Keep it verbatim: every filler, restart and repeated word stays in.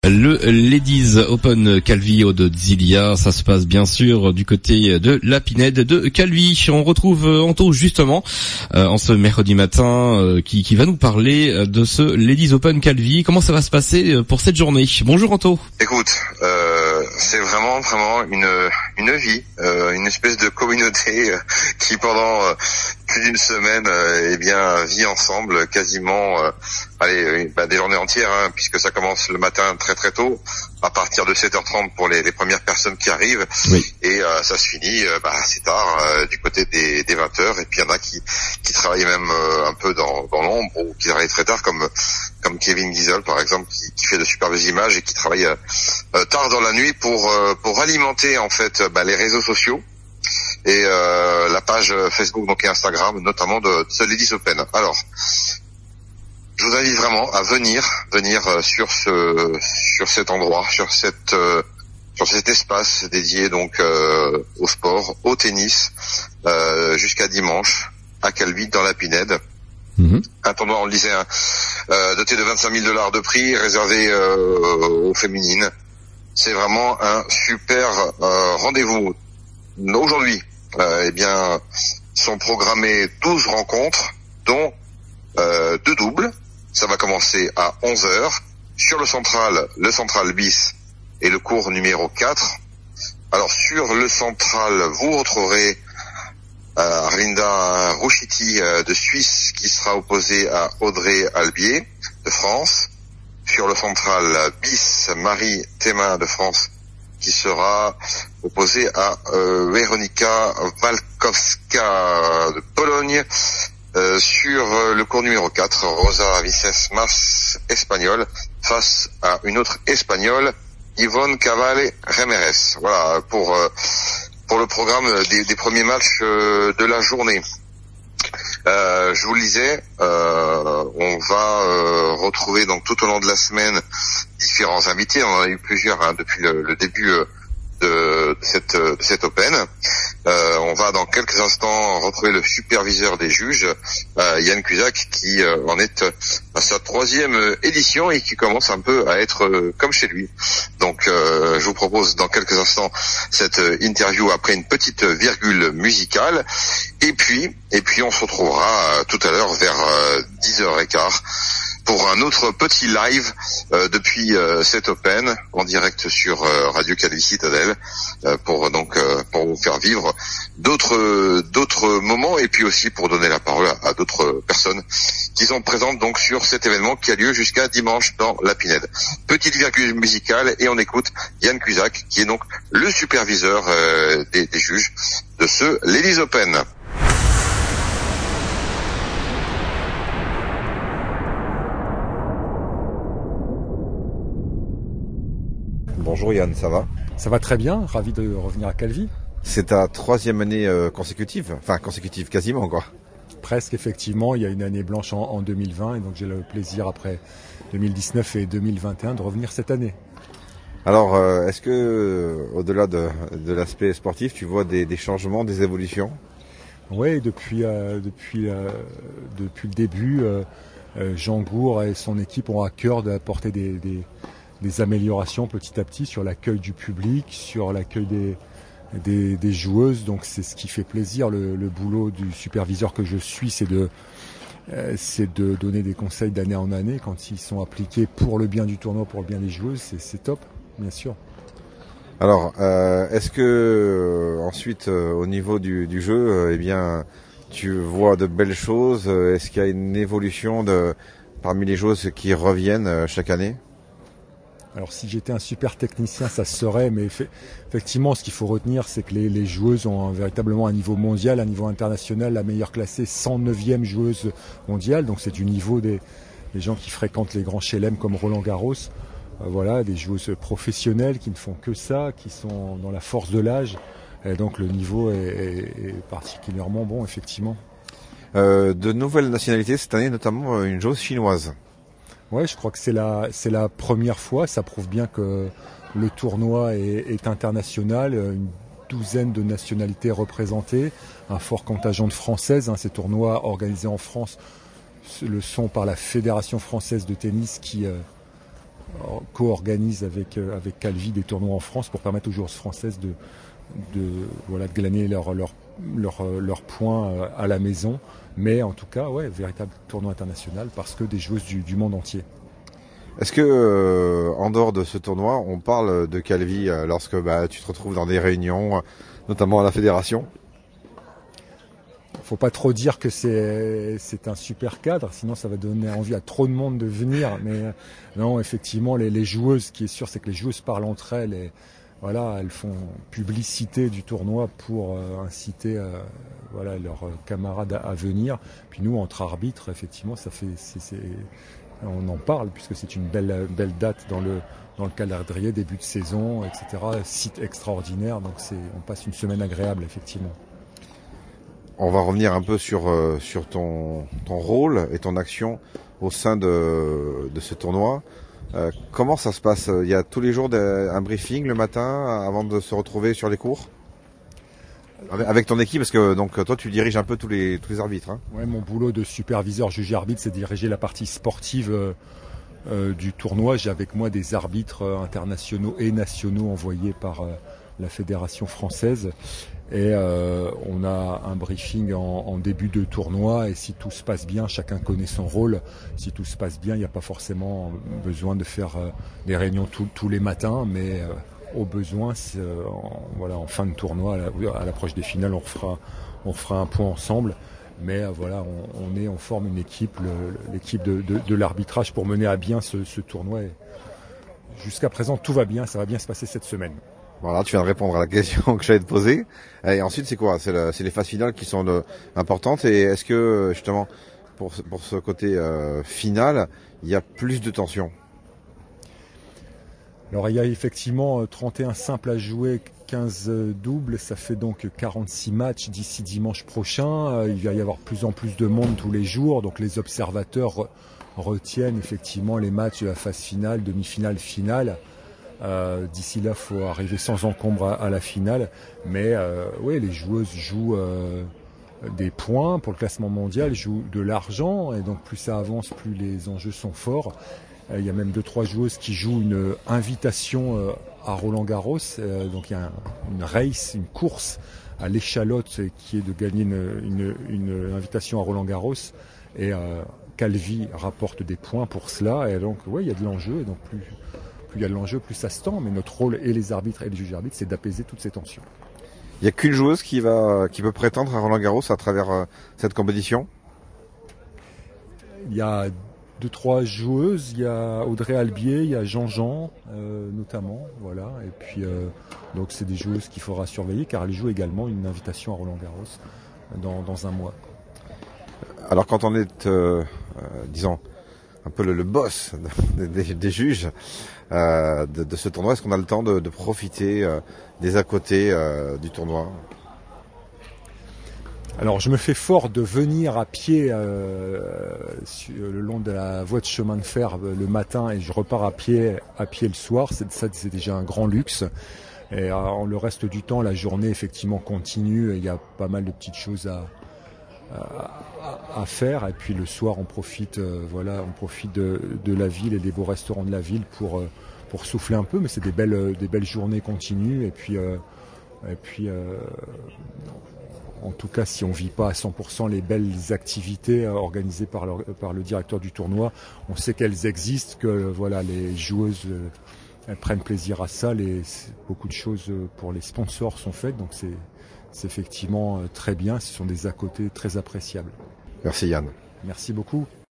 Le Ladies Open Calvi de Zilia, ça se passe bien sûr du côté de la Pinède de Calvi. On retrouve Anto justement euh, en ce mercredi matin euh, qui, qui va nous parler de ce Ladies Open Calvi. Comment ça va se passer pour cette journée? Bonjour Anto. Écoute, euh, c'est vraiment vraiment une une vie, euh, une espèce de communauté euh, qui pendant euh, plus d'une semaine euh, eh bien vit ensemble quasiment euh, allez bah, des journées entières hein, puisque ça commence le matin très très tôt à partir de sept heures trente pour les, les premières personnes qui arrivent oui. et euh, ça se finit euh, bah, assez tard euh, du côté des, des vingt heures et puis il y en a qui qui travaillent même euh, un peu dans, dans l'ombre ou qui travaillent très tard comme comme Kevin Giesel par exemple qui, qui fait de superbes images et qui travaille euh, tard dans la nuit pour euh, pour alimenter en fait bah, les réseaux sociaux et euh, la page Facebook donc et Instagram notamment de, de ce Ladies Open. Alors je vous invite vraiment à venir, venir sur ce, sur cet endroit, sur cette, euh, sur cet espace dédié donc euh, au sport, au tennis, euh, jusqu'à dimanche à Calvi dans la Pinède. Mm-hmm. Un tournoi, on le disait, hein, euh, doté de vingt-cinq mille dollars de prix, réservé euh, aux féminines. C'est vraiment un super euh, rendez-vous. Aujourd'hui, euh, eh bien, sont programmées douze rencontres, dont euh, deux doubles. Ça va commencer à onze heures sur le central, le central bis et le cours numéro quatre. Alors sur le central, vous retrouverez euh, Arlinda Rouchiti euh, de Suisse qui sera opposée à Audrey Albier de France. Sur le central bis, Marie Thémin de France qui sera opposée à euh, Weronika Walkowska de Pologne. Euh, sur euh, le cours numéro quatre, Rosa Vices Mas, espagnole, face à une autre espagnole, Yvonne Cavale Remeres. Voilà, pour euh, pour le programme des, des premiers matchs euh, de la journée. Euh, je vous le disais, euh, on va euh, retrouver donc tout au long de la semaine différents invités. On en a eu plusieurs hein, depuis le, le début euh, de, de cette de cette Open. Euh, on va dans quelques instants retrouver le superviseur des juges, euh, Yann Cusack, qui euh, en est à sa troisième édition et qui commence un peu à être euh, comme chez lui. Donc euh, je vous propose dans quelques instants cette interview après une petite virgule musicale. Et puis, et puis on se retrouvera euh, tout à l'heure vers euh, dix heures quinze pour un autre petit live euh, depuis euh, cette Open en direct sur euh, Radio Calvi Citadelle euh, pour donc euh, pour vous faire vivre d'autres d'autres moments et puis aussi pour donner la parole à, à d'autres personnes qui sont présentes donc sur cet événement qui a lieu jusqu'à dimanche dans la Pinède. Petite virgule musicale et on écoute Yann Cusack qui est donc le superviseur euh, des, des juges de ce Ladies Open. Bonjour Yann, ça va? Ça va très bien, ravi de revenir à Calvi. C'est ta troisième année euh, consécutive, enfin consécutive quasiment quoi. Presque effectivement, il y a une année blanche en, en deux mille vingt et donc j'ai le plaisir après deux mille dix-neuf et deux mille vingt et un de revenir cette année. Alors euh, est-ce que euh, au-delà de, de l'aspect sportif, tu vois des, des changements, des évolutions? Oui, depuis, euh, depuis, euh, depuis le début, euh, euh, Jean Gour et son équipe ont à cœur d'apporter des, des des améliorations petit à petit sur l'accueil du public, sur l'accueil des, des, des joueuses. Donc c'est ce qui fait plaisir. Le, le boulot du superviseur que je suis, c'est de, euh, c'est de donner des conseils d'année en année quand ils sont appliqués pour le bien du tournoi, pour le bien des joueuses. C'est, c'est top, bien sûr. Alors, euh, est-ce que euh, ensuite, euh, au niveau du, du jeu, euh, eh bien, tu vois de belles choses? Est-ce qu'il y a une évolution de parmi les joueuses qui reviennent euh, chaque année? Alors si j'étais un super technicien, ça se serait, mais effectivement, ce qu'il faut retenir, c'est que les, les joueuses ont un, véritablement un niveau mondial, un niveau international, la meilleure classée, cent neuvième joueuse mondiale, donc c'est du niveau des, des gens qui fréquentent les grands chelem comme Roland Garros. Euh, voilà, des joueuses professionnelles qui ne font que ça, qui sont dans la force de l'âge, et donc le niveau est, est, est particulièrement bon, effectivement. Euh, de nouvelles nationalités cette année, notamment une joueuse chinoise. Ouais, je crois que c'est la, c'est la première fois. Ça prouve bien que le tournoi est, est international. Une douzaine de nationalités représentées, un fort contingent de françaises. Hein, ces tournois organisés en France le sont par la Fédération française de tennis qui, euh, co-organise avec, euh, avec Calvi des tournois en France pour permettre aux joueuses françaises de, de, voilà, de glaner leurs leur, leur, leur points à la maison. Mais en tout cas, ouais, véritable tournoi international parce que des joueuses du, du monde entier. Est-ce que, euh, en dehors de ce tournoi, on parle de Calvi euh, lorsque bah, tu te retrouves dans des réunions, notamment à la fédération? Faut pas trop dire que c'est c'est un super cadre, sinon ça va donner envie à trop de monde de venir. Mais non, effectivement, les, les joueuses, ce qui est sûr, c'est que les joueuses parlent entre elles et voilà, elles font publicité du tournoi pour euh, inciter euh, voilà leurs camarades à, à venir. Puis nous, entre arbitres, effectivement, ça fait c'est, c'est, on en parle puisque c'est une belle belle date dans le dans le calendrier, début de saison, et cetera. Site extraordinaire, donc c'est on passe une semaine agréable, effectivement. On va revenir un peu sur euh, sur ton ton rôle et ton action au sein de de ce tournoi. Euh, comment ça se passe? Il y a tous les jours de, un briefing le matin avant de se retrouver sur les cours avec, avec ton équipe, parce que donc toi tu diriges un peu tous les tous les arbitres. Hein. Ouais, mon boulot de superviseur juge arbitre, c'est de diriger la partie sportive euh, euh, du tournoi. J'ai avec moi des arbitres internationaux et nationaux envoyés par euh, la fédération française. Et euh, on a un briefing en, en début de tournoi et si tout se passe bien, chacun connaît son rôle. Si tout se passe bien, il n'y a pas forcément besoin de faire euh, des réunions tout, tous les matins, mais euh, au besoin, euh, en, voilà, en fin de tournoi, à, la, à l'approche des finales, on fera, on fera un point ensemble. Mais euh, voilà, on, on est, on forme une équipe, le, l'équipe de, de, de l'arbitrage pour mener à bien ce, ce tournoi. Et jusqu'à présent, tout va bien, ça va bien se passer cette semaine. Voilà, tu viens de répondre à la question que j'allais te poser. Et ensuite, c'est quoi? C'est, le, c'est les phases finales qui sont de, importantes. Et est-ce que, justement, pour, pour ce côté euh, final, il y a plus de tension? Alors, il y a effectivement trente et un simples à jouer, quinze doubles. Ça fait donc quarante-six matchs d'ici dimanche prochain. Il va y avoir de plus en plus de monde tous les jours. Donc, les observateurs retiennent effectivement les matchs de la phase finale, demi-finale, finale. Euh, d'ici là, il faut arriver sans encombre à, à la finale. Mais euh, oui, les joueuses jouent euh, des points pour le classement mondial, jouent de l'argent. Et donc plus ça avance, plus les enjeux sont forts. Euh, il y a même deux, trois joueuses qui jouent une invitation euh, à Roland-Garros. Euh, donc il y a un, une race, une course à l'échalote qui est de gagner une, une, une invitation à Roland-Garros. Et euh, Calvi rapporte des points pour cela. Et donc oui, il y a de l'enjeu. Et donc plus... Plus il y a de l'enjeu, plus ça se tend, mais notre rôle, et les arbitres et les juges arbitres, c'est d'apaiser toutes ces tensions. Il n'y a qu'une joueuse qui va, qui peut prétendre à Roland-Garros à travers euh, cette compétition? Il y a deux, trois joueuses, il y a Audrey Albier, il y a Jean-Jean, euh, notamment, voilà, et puis, euh, donc c'est des joueuses qu'il faudra surveiller, car elles jouent également une invitation à Roland-Garros dans, dans un mois. Alors quand on est, euh, euh, disons, un peu le, le boss des, des, des juges euh, de, de ce tournoi, est-ce qu'on a le temps de, de profiter euh, des à côté euh, du tournoi? Alors je me fais fort de venir à pied euh, sur, le long de la voie de chemin de fer le matin et je repars à pied à pied le soir. C'est, ça, c'est déjà un grand luxe. Et euh, le reste du temps, la journée effectivement continue. Et il y a pas mal de petites choses à À, à faire et puis le soir on profite euh, voilà on profite de, de la ville et des beaux restaurants de la ville pour euh, pour souffler un peu, mais c'est des belles des belles journées continues et puis euh, et puis euh, en tout cas si on vit pas à cent pour cent les belles activités euh, organisées par le, par le directeur du tournoi, on sait qu'elles existent, que voilà les joueuses euh, elles prennent plaisir à ça, les beaucoup de choses pour les sponsors sont faites, donc c'est C'est effectivement très bien, ce sont des à côté très appréciables. Merci Yann. Merci beaucoup.